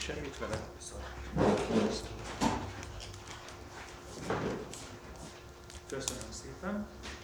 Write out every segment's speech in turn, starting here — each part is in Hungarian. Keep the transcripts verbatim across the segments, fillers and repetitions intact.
semmit vele. Köszönöm szépen.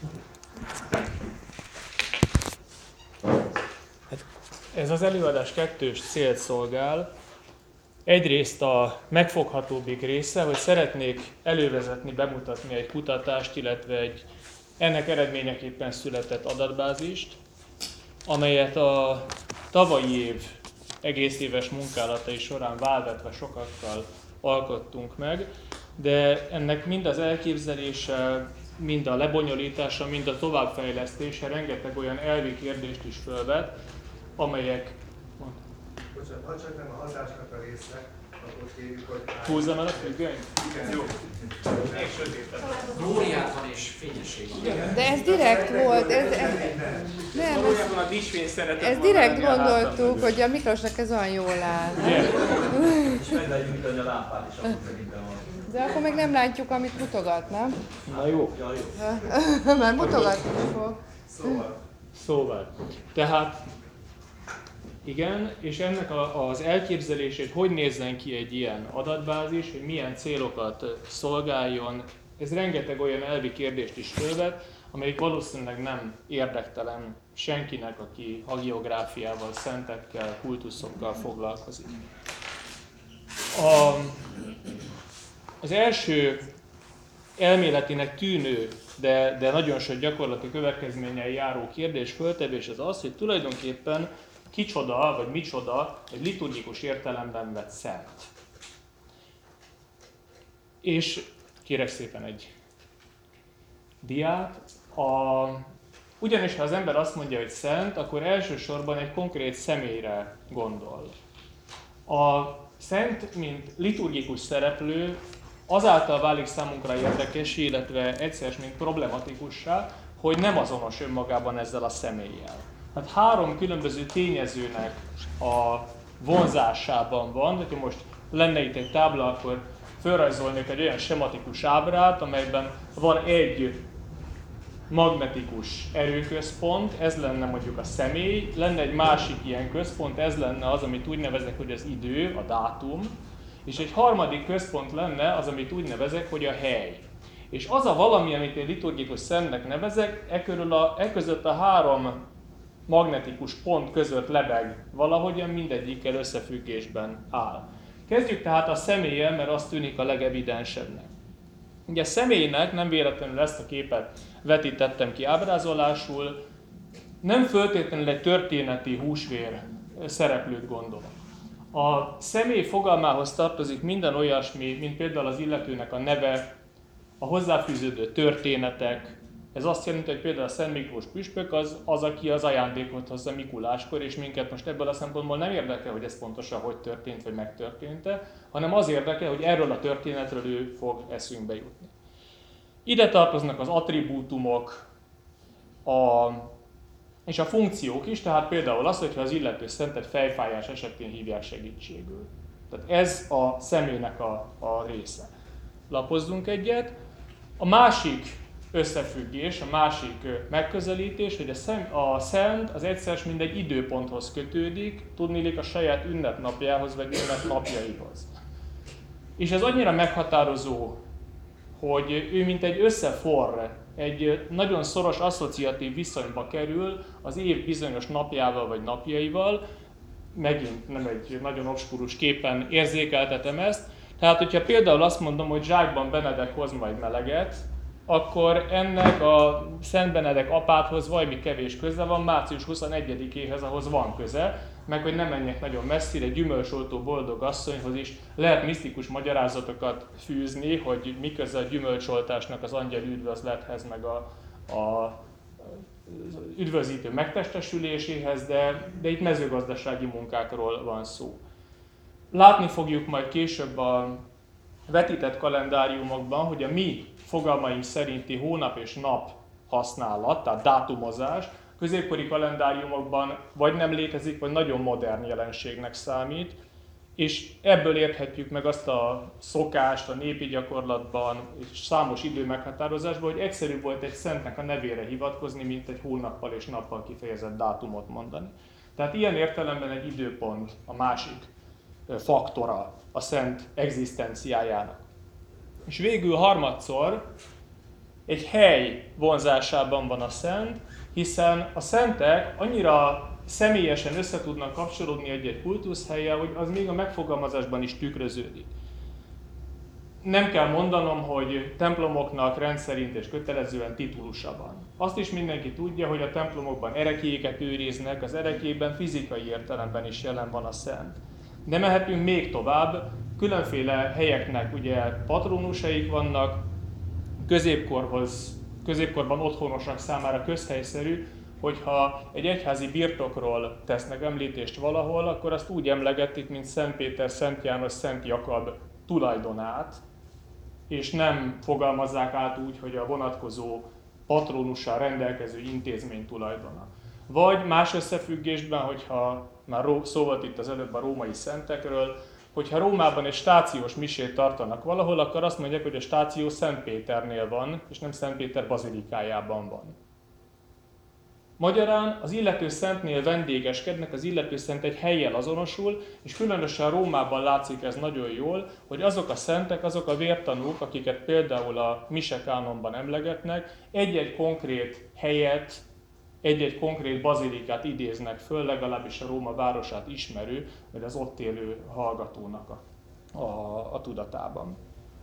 Hát ez az előadás kettős célt szolgál. Egyrészt a megfoghatóbbik része, hogy szeretnék elővezetni, bemutatni egy kutatást, illetve egy ennek eredményeképpen született adatbázist, amelyet a tavalyi év egész éves munkálatai során válvetve sokakkal alkottunk meg, de ennek mind az elképzelése, mind a lebonyolítása, mind a továbbfejlesztése rengeteg olyan elvi kérdést is fölvet, amelyek... Bocsánat, ha csak nem a hatásnak a része, akkor kérjük, hogy... Húzzam el a függönyt? Igen. Jó. Még sötétebb. Glóriát van és fényesség van. De ez direkt volt, ez, ez, nem, ez, Valójában a disfény szeretett ez volna direkt lenni a hátam gondoltuk, mögött. hogy a Miklósnak ez olyan jól áll. És meg lehet gyújtani a lámpát is, akkor szerintem van. De akkor még nem látjuk, amit mutogat, nem? Na jó. Ja, jó. Mert mutogatni is fog. Szóval, Szóval, tehát igen, és ennek a, az elképzelését, hogy nézzen ki egy ilyen adatbázis, hogy milyen célokat szolgáljon, ez rengeteg olyan elvi kérdést is fölvet, amelyik valószínűleg nem érdektelen senkinek, aki hagiográfiával, szentekkel, kultuszokkal foglalkozik. A, az első elméletinek tűnő, de, de nagyon sok gyakorlati következménnyel járó kérdés föltevés az az, hogy tulajdonképpen kicsoda, vagy micsoda egy liturgikus értelemben vett szent. És kérek szépen egy diát. A, ugyanis ha az ember azt mondja, hogy szent, akkor elsősorban egy konkrét személyre gondol. A szent, mint liturgikus szereplő, azáltal válik számunkra érdekes, illetve egyszer mint problematikussá, hogy nem azonos önmagában ezzel a személlyel. Hát három különböző tényezőnek a vonzásában van, hogyha most lenne itt egy tábla, akkor felrajzolnék egy olyan sematikus ábrát, amelyben van egy magnetikus erőközpont, ez lenne mondjuk a személy, lenne egy másik ilyen központ, ez lenne az, amit úgy nevezek, hogy az idő, a dátum, és egy harmadik központ lenne az, amit úgy nevezek, hogy a hely. És az a valami, amit én liturgikus szentnek nevezek, e, körül a, e között a három magnetikus pont között lebeg valahogyan, mindegyikkel összefüggésben áll. Kezdjük tehát a személlyel, mert az tűnik a legevidensebbnek. Ugye a személynek, nem véletlenül ezt a képet vetítettem ki ábrázolásul, nem föltétlenül egy történeti húsvér szereplőt gondolom. A személy fogalmához tartozik minden olyasmi, mint például az illetőnek a neve, a hozzáfűződő történetek. Ez azt jelenti, hogy például a Szent Miklós püspök az, az, aki az ajándékot hozza Mikuláskor, és minket most ebből a szempontból nem érdekel, hogy ez pontosan hogy történt, vagy megtörtént-e, hanem az érdekel, hogy erről a történetről ő fog eszünkbe jutni. Ide tartoznak az attribútumok a, és a funkciók is, tehát például az, hogyha az illető szentet fejfájás esetén hívják segítségül. Tehát ez a személynek a, a része. Lapozzunk egyet. A másik összefüggés, a másik megközelítés, hogy a, szem, a szent az egyszer mind egy időponthoz kötődik, tudniillik a saját ünnepnapjához vagy ünnepnapjaihoz. És ez annyira meghatározó, hogy ő mint egy összeforr, egy nagyon szoros asszociatív viszonyba kerül az év bizonyos napjával vagy napjaival, megint nem egy nagyon obskurus képen érzékeltetem ezt, tehát hogyha például azt mondom, hogy zsákban Benedek hoz majd meleget, akkor ennek a Szent Benedek apáthoz valami kevés köze van, március huszonegyedikéhez ahhoz van köze, meg hogy nem menjek nagyon messzire, gyümölcsoltó boldog asszonyhoz is lehet misztikus magyarázatokat fűzni, hogy mi köze a gyümölcsoltásnak az angyal üdvözlethez, meg a, a üdvözítő megtestesüléséhez, de, de itt mezőgazdasági munkákról van szó. Látni fogjuk majd később a vetített kalendáriumokban, hogy a mi fogalmaink szerinti hónap és nap használat, tehát dátumozás, középkori kalendáriumokban vagy nem létezik, vagy nagyon modern jelenségnek számít, és ebből érthetjük meg azt a szokást a népi gyakorlatban és számos idő meghatározásban, hogy egyszerűbb volt egy szentnek a nevére hivatkozni, mint egy hónappal és nappal kifejezett dátumot mondani. Tehát ilyen értelemben egy időpont a másik faktora a szent egzisztenciájának. És végül harmadszor egy hely vonzásában van a szent, hiszen a szentek annyira személyesen össze tudnak kapcsolódni egy-egy kultuszhellyel, hogy az még a megfogalmazásban is tükröződik. Nem kell mondanom, hogy templomoknak rendszerint és kötelezően titulusa van. Azt is mindenki tudja, hogy a templomokban erekélyeket őriznek, az erekélyben fizikai értelemben is jelen van a szent. De mehetünk még tovább, különféle helyeknek ugye patronusaik vannak, középkorhoz, középkorban otthonosak számára közhelyszerű, hogyha egy egyházi birtokról tesznek említést valahol, akkor azt úgy emlegetik, mint Szent Péter, Szent János, Szent Jakab tulajdonát, és nem fogalmazzák át úgy, hogy a vonatkozó patronussal rendelkező intézmény tulajdona. Vagy más összefüggésben, hogyha már szó volt itt az előbb a római szentekről, hogyha Rómában egy stációs misét tartanak valahol, akkor azt mondják, hogy a stáció Szent Péternél van, és nem Szent Péter bazilikájában van. Magyarán az illető szentnél vendégeskednek, az illető szent egy hellyel azonosul, és különösen Rómában látszik ez nagyon jól, hogy azok a szentek, azok a vértanúk, akiket például a mise kánonban emlegetnek, egy-egy konkrét helyet, egy-egy konkrét bazilikát idéznek föl, legalábbis a Róma városát ismerő, vagy az ott élő hallgatónak a, a, a tudatában.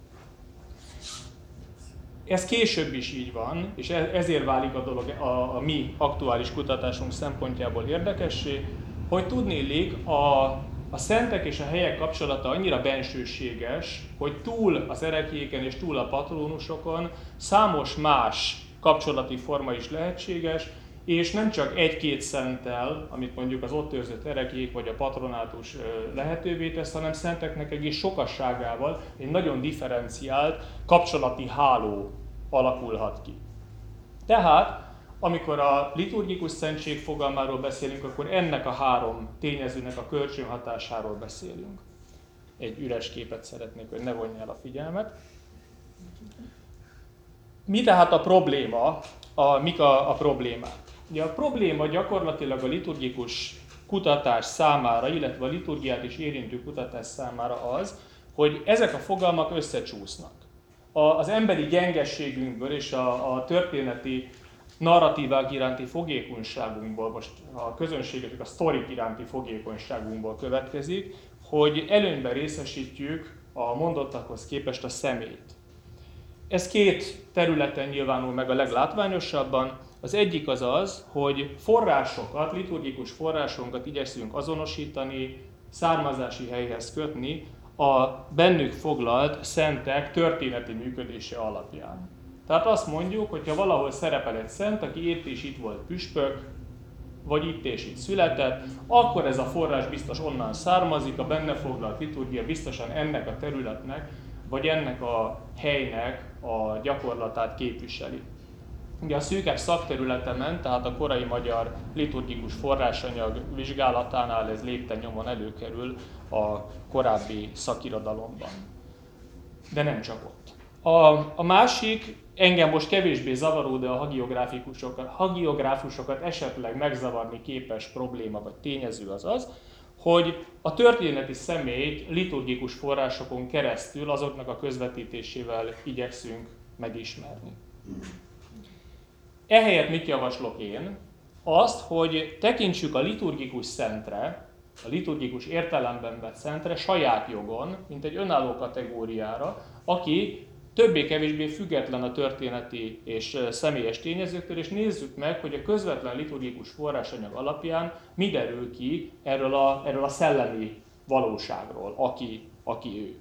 Ez később is így van, és ezért válik a dolog a, a mi aktuális kutatásunk szempontjából érdekessé, hogy tudniillik a, a szentek és a helyek kapcsolata annyira bensőséges, hogy túl az erekélyeken és túl a patronusokon számos más kapcsolati forma is lehetséges, és nem csak egy-két szenttel, amit mondjuk az ott őrzött erekélyek vagy a patronátus lehetővé tesz, hanem szenteknek egész sokasságával egy nagyon differenciált kapcsolati háló alakulhat ki. Tehát, amikor a liturgikus szentség fogalmáról beszélünk, akkor ennek a három tényezőnek a kölcsönhatásáról beszélünk. Egy üres képet szeretnék, hogy ne vonja el a figyelmet. Mi tehát a probléma, a, mik a, a problémák? Ugye a probléma gyakorlatilag a liturgikus kutatás számára, illetve a liturgiát is érintő kutatás számára az, hogy ezek a fogalmak összecsúsznak. A, az emberi gyengességünkből és a, a történeti narratívák iránti fogékonyságunkból, most a közönségesek a sztorik iránti fogékonyságunkból következik, hogy előnyben részesítjük a mondottakhoz képest a személyt. Ez két területen nyilvánul meg a leglátványosabban. Az egyik az az, hogy forrásokat, liturgikus forrásokat igyekszünk azonosítani, származási helyhez kötni a bennük foglalt szentek történeti működése alapján. Tehát azt mondjuk, hogy ha valahol szerepel egy szent, aki itt és itt volt püspök, vagy itt és itt született, akkor ez a forrás biztos onnan származik, a benne foglalt liturgia biztosan ennek a területnek, vagy ennek a helynek a gyakorlatát képviseli. Ugye a szűkebb szakterületemen, tehát a korai magyar liturgikus forrásanyag vizsgálatánál ez lépten nyomon előkerül a korábbi szakirodalomban. De nem csak ott. A, a másik, engem most kevésbé zavaró, de a hagiográfikusokat, hagiográfusokat esetleg megzavarni képes probléma vagy tényező az az, hogy a történeti személyt liturgikus forrásokon keresztül azoknak a közvetítésével igyekszünk megismerni. Ehelyett mit javaslok én? Azt, hogy tekintsük a liturgikus szentre, a liturgikus értelemben vett szentre saját jogon, mint egy önálló kategóriára, aki többé-kevésbé független a történeti és személyes tényezőktől, és nézzük meg, hogy a közvetlen liturgikus forrásanyag alapján mi derül ki erről a, erről a szellemi valóságról, aki, aki ő.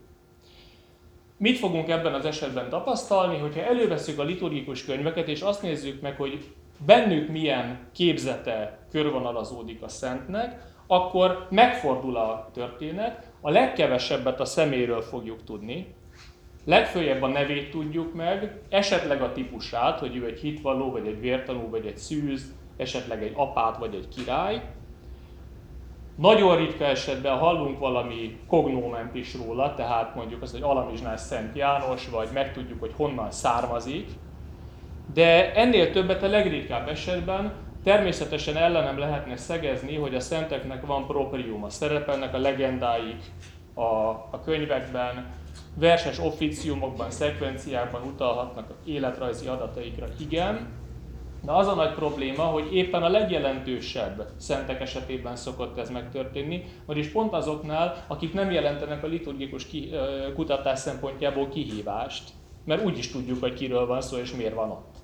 Mit fogunk ebben az esetben tapasztalni, hogyha elővesszük a liturgikus könyveket, és azt nézzük meg, hogy bennük milyen képzete körvonalazódik a szentnek, akkor megfordul a történet, a legkevesebbet a személyről fogjuk tudni, legföljebb a nevét tudjuk meg, esetleg a típusát, hogy ő egy hitvalló, vagy egy vértanú, vagy egy szűz, esetleg egy apát, vagy egy király. Nagyon ritka esetben hallunk valami kognóment is róla, tehát mondjuk azt, hogy Alamizsnás Szent János, vagy megtudjuk, hogy honnan származik, de ennél többet a legritkább esetben természetesen ellenem lehetne szegezni, hogy a szenteknek van propriuma, szerepelnek a legendáik a, a könyvekben, verses officiumokban, szekvenciákban utalhatnak az életrajzi adataikra, igen. De az a nagy probléma, hogy éppen a legjelentősebb szentek esetében szokott ez megtörténni, vagyis pont azoknál, akik nem jelentenek a liturgikus ki, kutatás szempontjából kihívást, mert úgy is tudjuk, hogy kiről van szó és miért van ott.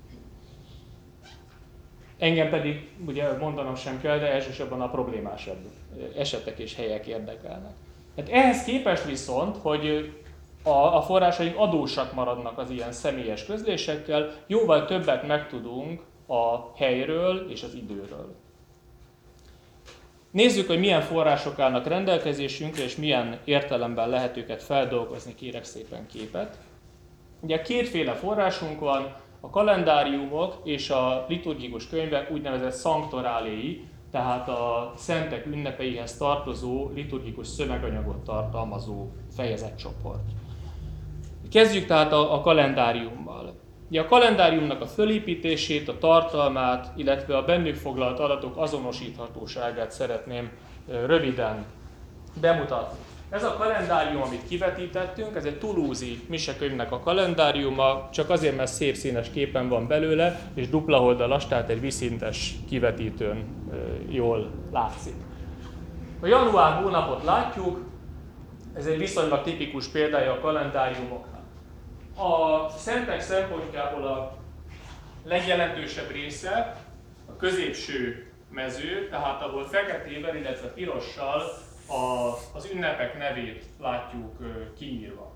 Engem pedig, ugye mondanom sem kell, de elsősorban a problémásabb esetek és helyek érdekelnek. Hát ehhez képest viszont, hogy a, a forrásaink adósak maradnak az ilyen személyes közlésekkel, jóval többet megtudunk a helyről és az időről. Nézzük, hogy milyen források állnak rendelkezésünkre, és milyen értelemben lehet őket feldolgozni, kérek szépen képet. Ugye kétféle forrásunk van, a kalendáriumok és a liturgikus könyvek úgynevezett sanctoráléi, tehát a szentek ünnepeihez tartozó liturgikus szöveganyagot tartalmazó fejezetcsoport. Kezdjük tehát a, a kalendáriummal. Ugye a kalendáriumnak a fölépítését, a tartalmát, illetve a bennük foglalt adatok azonosíthatóságát szeretném röviden bemutatni. Ez a kalendárium, amit kivetítettünk, ez egy toulouse-i misekönyvnek a kalendáriuma, csak azért, mert szép színes képen van belőle, és dupla oldalas, tehát egy vízszintes kivetítőn jól látszik. A január hónapot látjuk, ez egy viszonylag tipikus példája a kalendáriumoknak. A szentek szempontjából a legjelentősebb része a középső mező, tehát ahol feketével, illetve pirossal a, az ünnepek nevét látjuk kiírva.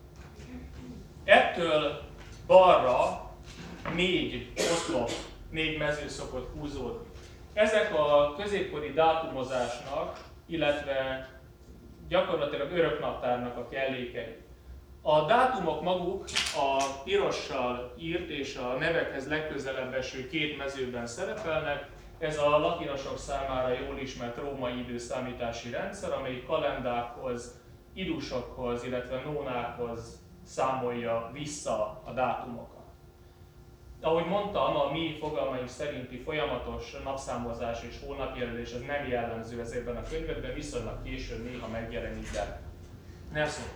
Ettől balra négy oszlop, négy mező szokott húzódni. Ezek a középkori dátumozásnak, illetve gyakorlatilag öröknaptárnak a kellékei. A dátumok maguk a pirossal írt és a nevekhez legközelebb eső két mezőben szerepelnek. Ez a latinosok számára jól ismert római időszámítási rendszer, amelyik kalendákhoz, idusokhoz, illetve nónákhoz számolja vissza a dátumokat. Ahogy mondtam, a mi fogalmaink szerinti folyamatos napszámozás és hónapjelölés ez nem jellemző ezekben a könyvekben, viszonylag későn néha megjelenik, de nem szokott.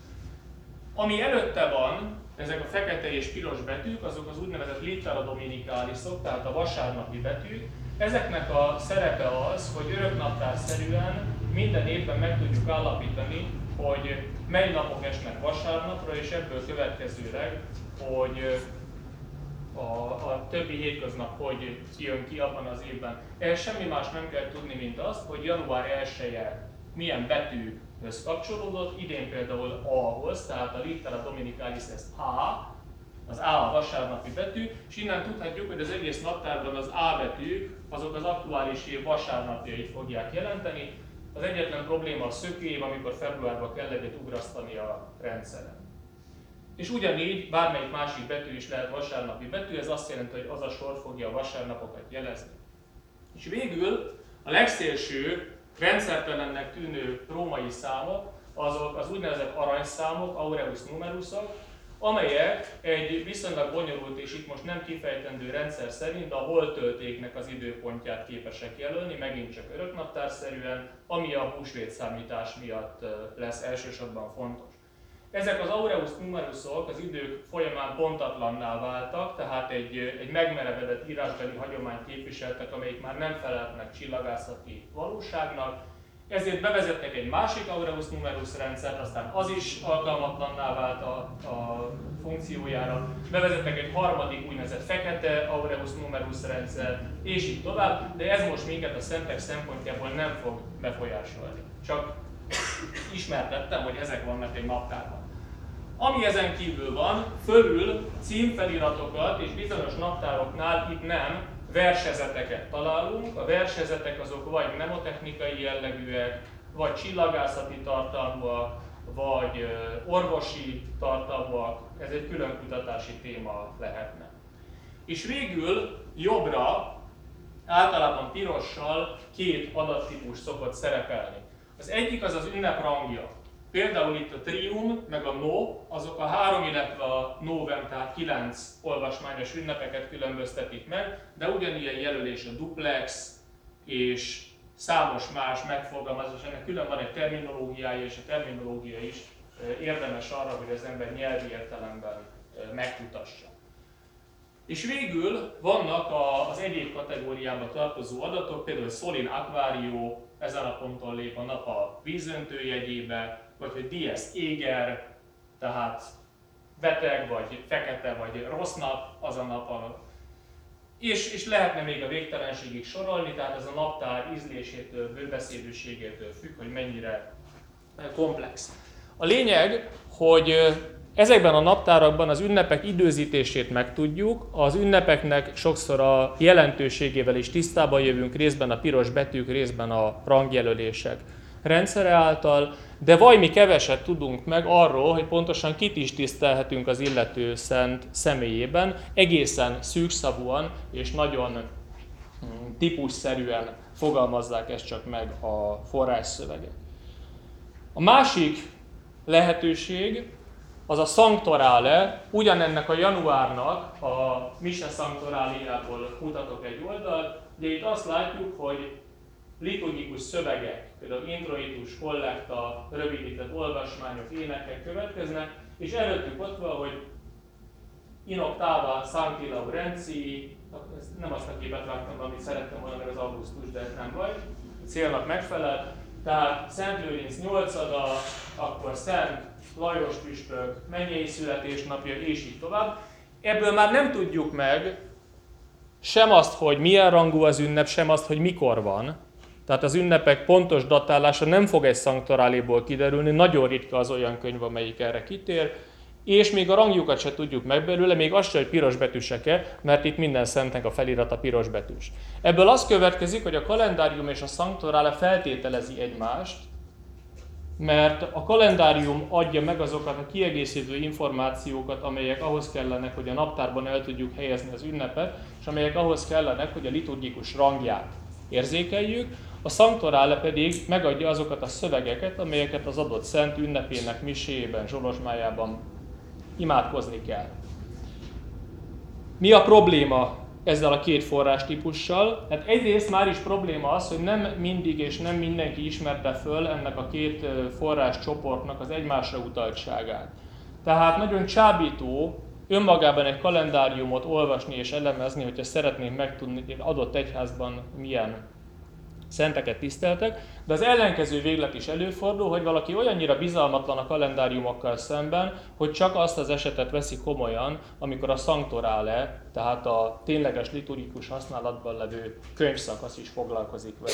Ami előtte van, ezek a fekete és piros betűk, azok az úgynevezett littera dominicalisok, tehát a vasárnapi betűk. Ezeknek a szerepe az, hogy öröknaptárszerűen minden évben meg tudjuk állapítani, hogy mely napok esnek vasárnapra, és ebből következőleg, hogy a, a többi hétköznap hogy jön ki abban az évben. Ehhez semmi más nem kell tudni, mint azt, hogy január elseje milyen betűhöz kapcsolódott, idén például A-hoz, tehát a littera dominicalis ez A, az A a vasárnapi betű, és innen tudhatjuk, hogy az egész naptárban az A betűk azok az aktuális év vasárnapjait fogják jelenteni. Az egyetlen probléma a szökőév, amikor februárban kell egyet ugrasztani a rendszeren. És ugyanígy bármelyik másik betű is lehet vasárnapi betű, ez azt jelenti, hogy az a sor fogja a vasárnapokat jelezni. És végül a legszélső, rendszertelennek tűnő római számok, azok az úgynevezett aranyszámok, aureus numerusok, amelyek egy viszonylag bonyolult és itt most nem kifejtendő rendszer szerint a holttöltéknek az időpontját képesek jelölni, megint csak öröknaptárszerűen, ami a húsvétszámítás miatt lesz elsősorban fontos. Ezek az aureus numerusok az idők folyamán pontatlanná váltak, tehát egy, egy megmerevedett írásbeli hagyományt képviseltek, amelyik már nem felelnek csillagászati valóságnak. Ezért bevezettek egy másik aureus numerus rendszert, aztán az is alkalmatlanná vált a, a funkciójára. Bevezettek egy harmadik úgynevezett fekete aureus numerus rendszer, és így tovább, de ez most minket a szentek szempontjából nem fog befolyásolni. Csak ismertettem, hogy ezek vannak egy naptárban. Ami ezen kívül van, fölül címfeliratokat és bizonyos naptároknál itt nem versezeteket találunk. A versezetek azok vagy mnemotechnikai jellegűek, vagy csillagászati tartalmúak, vagy orvosi tartalmúak. Ez egy külön kutatási téma lehetne. És végül jobbra, általában pirossal két adattípus szokott szerepelni. Az egyik az az ünnep rangja. Például itt a trium, meg a no, azok a három, illetve a novem, tehát kilenc olvasmányos ünnepeket különböztetik meg, de ugyanilyen jelölés a duplex és számos más megfogalmazás, ennek külön van egy terminológiája, és a terminológia is érdemes arra, hogy az ember nyelvi értelemben megkutassa. És végül vannak az egyéb kategóriába tartozó adatok, például Solin Aquario, ezen a ponton lép a nap a vízöntő jegyébe, vagy hogy Dies éger, tehát beteg, vagy fekete, vagy rossz nap, az a nap a... És, és lehetne még a végtelenségig sorolni, tehát ez a naptár ízlésétől, bőbeszédűségétől függ, hogy mennyire komplex. A lényeg, hogy ezekben a naptárakban az ünnepek időzítését megtudjuk, az ünnepeknek sokszor a jelentőségével is tisztában jövünk, részben a piros betűk, részben a rangjelölések rendszere által, de vajmi keveset tudunk meg arról, hogy pontosan kit is tisztelhetünk az illető szent személyében, egészen szűkszavúan és nagyon típusszerűen fogalmazzák ezt csak meg a forrásszövegek. A másik lehetőség az a Sanctorale, ugyanennek a januárnak a Mise Sanctoraliából mutatok egy oldalt, de itt azt látjuk, hogy liturgikus szövegek, például introitus, kollekta, rövidített olvasmányok, énekek következnek, és előttük ott van, hogy in octava Sancti Laurentii, nem azt a képet vágtam, amit szerettem volna, meg az augusztus, de ez nem baj, célnak megfelel, tehát Szent Lőrinc nyolcada, akkor Szent Lajos püspök mennyei születésnapja, és így tovább. Ebből már nem tudjuk meg sem azt, hogy milyen rangú az ünnep, sem azt, hogy mikor van. Tehát az ünnepek pontos datálása nem fog egy Sanctoráléból kiderülni, nagyon ritka az olyan könyv, amelyik erre kitér, és még a rangjukat se tudjuk meg belőle, még azt sem, hogy piros betűsek-e, mert itt minden szentnek a felirata piros betűs. Ebből az következik, hogy a kalendárium és a Sanctorale feltételezi egymást, mert a kalendárium adja meg azokat a kiegészítő információkat, amelyek ahhoz kellenek, hogy a naptárban el tudjuk helyezni az ünnepet, és amelyek ahhoz kellenek, hogy a liturgikus rangját érzékeljük, a Sanctorale pedig megadja azokat a szövegeket, amelyeket az adott szent ünnepének miséjében, zsolozsmájában imádkozni kell. Mi a probléma ezzel a két forrástípussal? Hát egyrészt már is probléma az, hogy nem mindig és nem mindenki ismerte föl ennek a két forráscsoportnak az egymásra utaltságát. Tehát nagyon csábító önmagában egy kalendáriumot olvasni és elemezni, hogyha szeretnénk megtudni, hogy adott egyházban milyen szenteket tiszteltek, de az ellenkező véglet is előfordul, hogy valaki olyannyira bizalmatlan a kalendáriumokkal szemben, hogy csak azt az esetet veszi komolyan, amikor a Sanctorale, tehát a tényleges liturgikus használatban levő könyvszakasz is foglalkozik vele.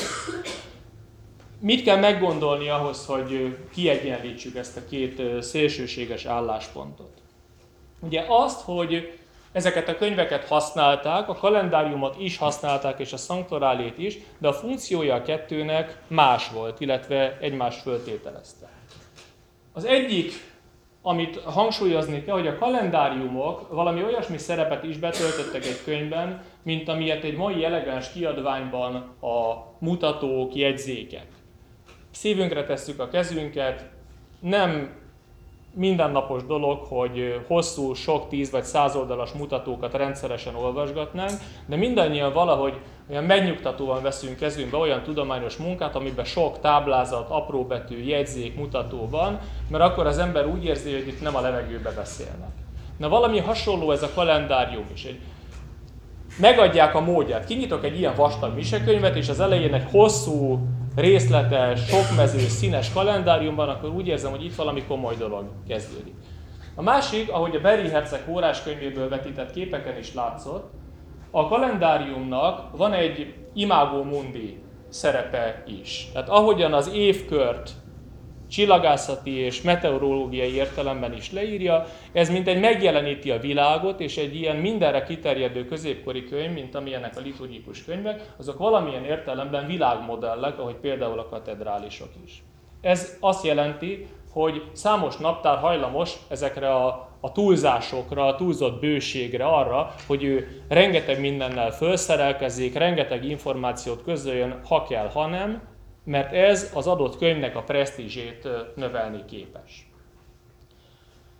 Mit kell meggondolni ahhoz, hogy kiegyenlítsük ezt a két szélsőséges álláspontot? Ugye azt, hogy ezeket a könyveket használták, a kalendáriumot is használták, és a Sanctorálét is, de a funkciója a kettőnek más volt, illetve egymást föltételezte. Az egyik, amit hangsúlyozni kell, hogy a kalendáriumok valami olyasmi szerepet is betöltöttek egy könyvben, mint amilyet egy mai elegáns kiadványban a mutatók, jegyzékek. Szívünkre tesszük a kezünket, nem mindennapos dolog, hogy hosszú, sok tíz vagy százoldalas mutatókat rendszeresen olvasgatnánk, de mindannyian valahogy olyan megnyugtatóan veszünk kezünkbe olyan tudományos munkát, amiben sok táblázat, apróbetű, jegyzék, mutató van, mert akkor az ember úgy érzi, hogy itt nem a levegőbe beszélnek. Na valami hasonló ez a kalendárium is. Egy megadják a módját. Kinyitok egy ilyen vastag misekönyvet, és az elején egy hosszú, részletes, sokmező, színes kalendáriumban, akkor úgy érzem, hogy itt valami komoly dolog kezdődik. A másik, ahogy a Berry herceg forráskönyvéből vetített képeken is látszott, a kalendáriumnak van egy imago mundi szerepe is. Tehát ahogyan az évkört csillagászati és meteorológiai értelemben is leírja, ez mintegy megjeleníti a világot, és egy ilyen mindenre kiterjedő középkori könyv, mint amilyenek a liturgikus könyvek, azok valamilyen értelemben világmodellek, ahogy például a katedrálisok is. Ez azt jelenti, hogy számos naptár hajlamos ezekre a, a túlzásokra, a túlzott bőségre, arra, hogy ő rengeteg mindennel felszerelkezik, rengeteg információt közöljön, ha kell, ha nem, mert ez az adott könyvnek a presztízsét növelni képes.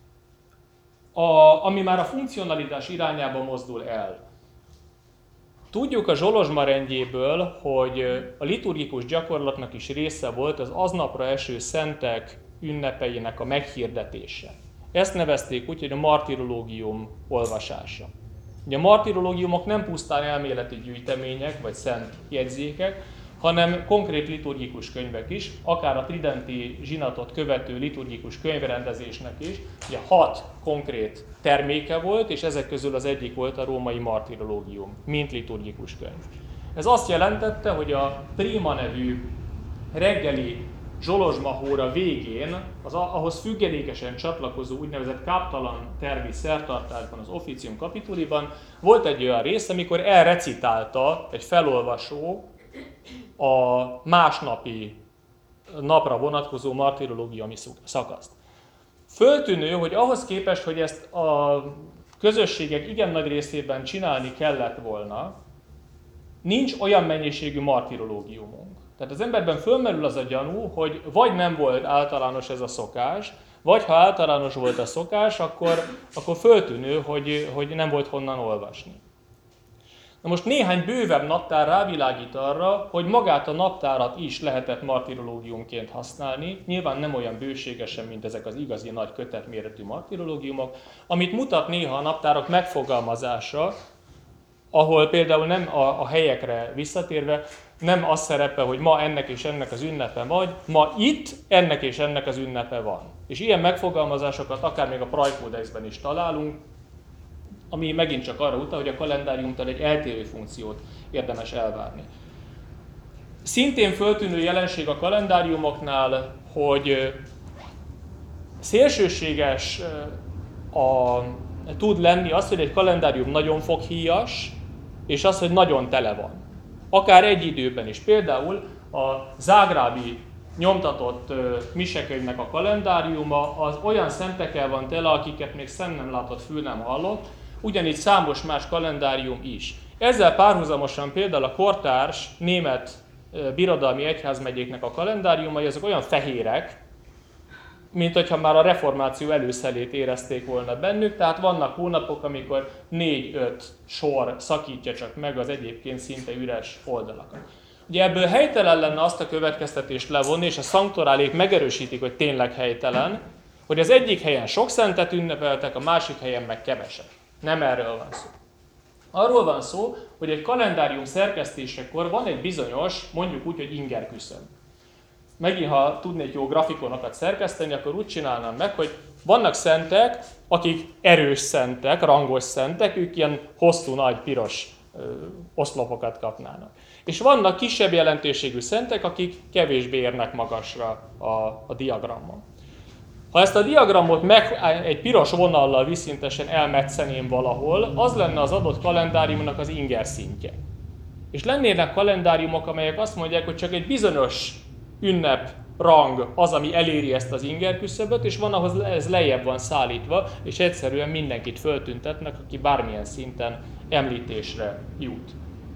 A, ami már a funkcionalitás irányába mozdul el. Tudjuk a Zsolozsma rendjéből, hogy a liturgikus gyakorlatnak is része volt az aznapra eső szentek ünnepeinek a meghirdetése. Ezt nevezték úgy, hogy a martirológium olvasása. Ugye a martirológiumok nem pusztán elméleti gyűjtemények vagy szent jegyzékek, hanem konkrét liturgikus könyvek is, akár a tridenti zsinatot követő liturgikus könyvrendezésnek is. Ugye hat konkrét terméke volt, és ezek közül az egyik volt a római martirológium, mint liturgikus könyv. Ez azt jelentette, hogy a Prima nevű reggeli Zsolozsmahóra végén az ahhoz függelékesen csatlakozó úgynevezett káptalan tervi szertartásban, az Officium Capituliban volt egy olyan rész, amikor elrecitálta egy felolvasó a másnapi napra vonatkozó martirológiumi szakaszt. Föltűnő, hogy ahhoz képest, hogy ezt a közösségek igen nagy részében csinálni kellett volna, nincs olyan mennyiségű martirológiumunk. Tehát az emberben fölmerül az a gyanú, hogy vagy nem volt általános ez a szokás, vagy ha általános volt a szokás, akkor, akkor föltűnő, hogy, hogy nem volt honnan olvasni. Na most néhány bővebb naptár rávilágít arra, hogy magát a naptárat is lehetett martirológiumként használni, nyilván nem olyan bőségesen, mint ezek az igazi nagy kötetméretű martirológiumok, amit mutat néha a naptárok megfogalmazása, ahol például nem a, a helyekre visszatérve, nem az szerepel, hogy ma ennek és ennek az ünnepe vagy, ma itt ennek és ennek az ünnepe van. És ilyen megfogalmazásokat akár még a Prajkódexben is találunk, ami megint csak arra utal, hogy a kalendáriumtól egy eltérő funkciót érdemes elvárni. Szintén föltűnő jelenség a kalendáriumoknál, hogy szélsőséges a, tud lenni az, hogy egy kalendárium nagyon foghíjas, és az, hogy nagyon tele van. Akár egy időben is. Például a zágrábi nyomtatott misekönyvnek a kalendáriuma az olyan szentekkel van tele, akiket még szem nem látott, fül nem hallott, ugyanígy számos más kalendárium is. Ezzel párhuzamosan például a kortárs német birodalmi egyházmegyéknek a kalendáriumai, azok olyan fehérek, mint hogyha már a reformáció előszelét érezték volna bennük, tehát vannak hónapok, amikor négy-öt sor szakítja csak meg az egyébként szinte üres oldalakat. Ugye ebből helytelen lenne azt a következtetést levonni, és a szanktorálék megerősítik, hogy tényleg helytelen, hogy az egyik helyen sok szentet ünnepeltek, a másik helyen meg keveset. Nem erről van szó. Arról van szó, hogy egy kalendárium szerkesztésekor van egy bizonyos, mondjuk úgy, hogy inger küszöb. Megint, ha tudnék jó grafikonokat szerkeszteni, akkor úgy csinálnám meg, hogy vannak szentek, akik erős szentek, rangos szentek, ők ilyen hosszú, nagy, piros ö, oszlopokat kapnának. És vannak kisebb jelentőségű szentek, akik kevésbé érnek magasra a, a diagramon. Ha ezt a diagramot meg, egy piros vonallal viszintesen elmetszeném valahol, az lenne az adott kalendáriumnak az inger szintje. És lennének kalendáriumok, amelyek azt mondják, hogy csak egy bizonyos ünnep rang az, ami eléri ezt az inger küszöböt, és van, ahhoz ez lejjebb van szállítva, és egyszerűen mindenkit föltüntetnek, aki bármilyen szinten említésre jut.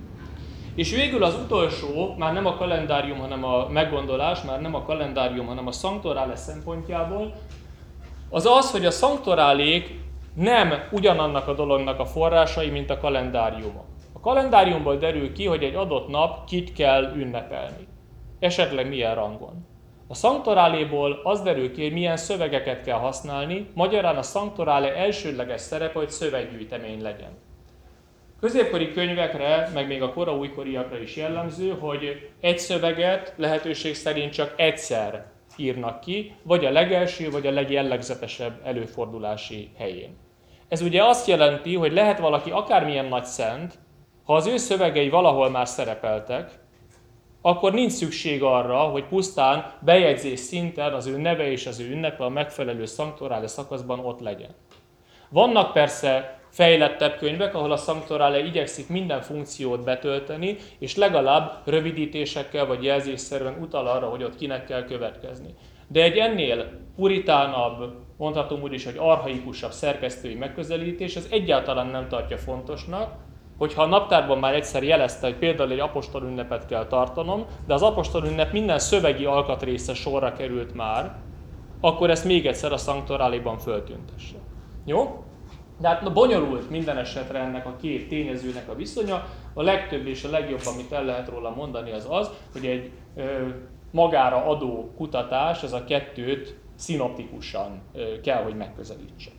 És végül az utolsó, már nem a kalendárium, hanem a meggondolás, már nem a kalendárium, hanem a sanctorale szempontjából, az az, hogy a sanctorálék nem ugyanannak a dolognak a forrásai, mint a kalendáriumok. A kalendáriumból derül ki, hogy egy adott nap kit kell ünnepelni. Esetleg milyen rangon. A sanctoráléból az derül ki, hogy milyen szövegeket kell használni, magyarán a sanctorale elsődleges szerepe, hogy szöveggyűjtemény legyen. Középkori könyvekre, meg még a kora újkoriakra is jellemző, hogy egy szöveget lehetőség szerint csak egyszer írnak ki, vagy a legelső, vagy a legjellegzetesebb előfordulási helyén. Ez ugye azt jelenti, hogy lehet valaki akármilyen nagy szent, ha az ő szövegei valahol már szerepeltek, akkor nincs szükség arra, hogy pusztán bejegyzés szinten az ő neve és az ő ünnepe a megfelelő sanctorale szakaszban ott legyen. Vannak persze fejlettebb könyvek, ahol a sanctorale igyekszik minden funkciót betölteni, és legalább rövidítésekkel vagy jelzésszerűen utal arra, hogy ott kinek kell következni. De egy ennél puritánabb, mondhatom úgy is, hogy archaikusabb szerkesztői megközelítés, az egyáltalán nem tartja fontosnak, hogyha a naptárban már egyszer jelezte, hogy például egy apostolünnepet kell tartanom, de az apostolünnep minden szövegi alkatrésze sorra került már, akkor ezt még egyszer a sanctoráléban föltüntesse. Jó? De hát bonyolult minden esetre ennek a két tényezőnek a viszonya. A legtöbb és a legjobb, amit el lehet róla mondani, az az, hogy egy ö, magára adó kutatás az a kettőt szinoptikusan ö, kell, hogy megközelítse.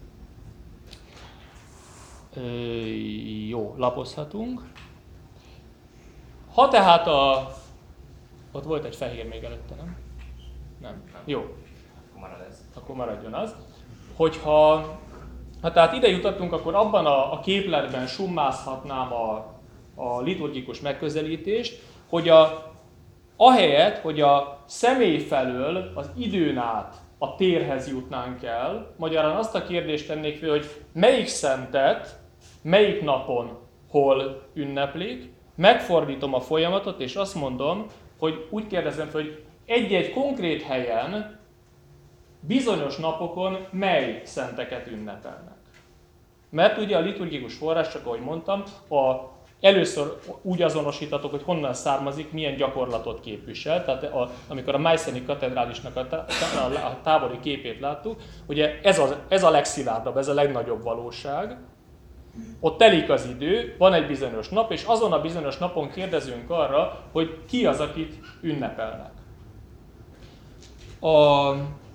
Ö, jó, lapozhatunk. Ha tehát a... Ott volt egy fehér még előtte, nem? Nem. Jó. Akkor marad ez. Akkor maradjon az. Hogyha ha tehát ide jutottunk, akkor abban a, a képletben summázhatnám a, a liturgikus megközelítést, hogy a, ahelyett, hogy a személy felől az időn át a térhez jutnánk el, magyarán azt a kérdést tennék fel, hogy melyik szentet, melyik napon, hol ünneplik, megfordítom a folyamatot, és azt mondom, hogy úgy kérdezem fel, hogy egy-egy konkrét helyen, bizonyos napokon mely szenteket ünnepelnek. Mert ugye a liturgikus forrás, csak ahogy mondtam, a, először úgy azonosítatok, hogy honnan származik, milyen gyakorlatot képvisel. Tehát a, amikor a Meisszeni katedrálisnak a, tá, a távoli képét láttuk, ugye ez a, ez a legszilárdabb, ez a legnagyobb valóság. Ott telik az idő, van egy bizonyos nap, és azon a bizonyos napon kérdezünk arra, hogy ki az, akit ünnepelnek. A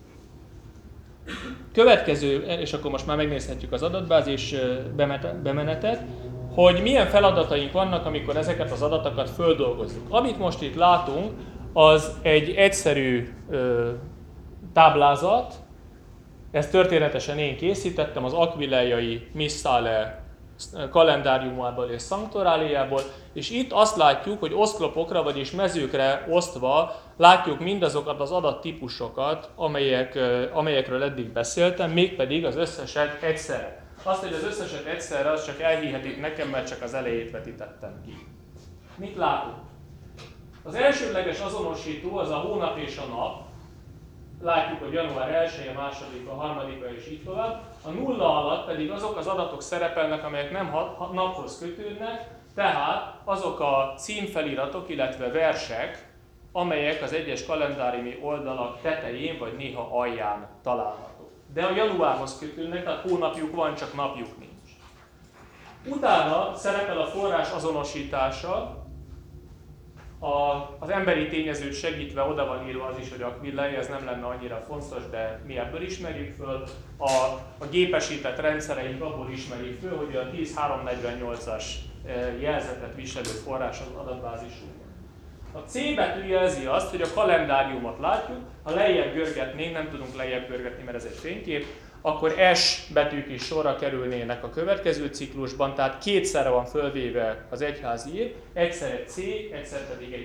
következő, és akkor most már megnézhetjük az adatbázis bemenetet, hogy milyen feladataink vannak, amikor ezeket az adatokat földolgozzuk. Amit most itt látunk, az egy egyszerű ö, táblázat, ezt történetesen én készítettem az Aquileiai Missale kalendáriumából és szanktoráliából, és itt azt látjuk, hogy oszlopokra, vagyis mezőkre osztva látjuk mindazokat az adattípusokat, amelyek, amelyekről eddig beszéltem, mégpedig az összeset egyszerre. Azt, hogy az összeset egyszerre, az csak elhihetik nekem, mert csak az elejét vetítettem ki. Mit látunk? Az elsődleges azonosító az a hónap és a nap. Látjuk, hogy január elseje, másodika, harmadika és így tovább. A nulla alatt pedig azok az adatok szerepelnek, amelyek nem naphoz kötődnek, tehát azok a címfeliratok, illetve versek, amelyek az egyes kalendáriumi oldalak tetején vagy néha alján találhatók. De a januárhoz kötődnek, tehát hónapjuk van, csak napjuk nincs. Utána szerepel a forrás azonosítása, A, az emberi tényezőt segítve oda van írva az is, hogy Aquileia, ez nem lenne annyira fontos, de mi ebből ismerjük föl. A, a gépesített rendszereink abból ismerjük föl, hogy a tíz háromszáznegyvennyolcas jelzetet viselő forrás az adatbázisunkban. A C betű jelzi azt, hogy a kalendáriumot látjuk, ha lejjebb görgetnénk, nem tudunk lejjebb görgetni, mert ez egy fénykép, akkor S betűk is sorra kerülnének a következő ciklusban, tehát kétszerre van fölvéve az egyházi év, egyszer egy C, egyszer pedig egy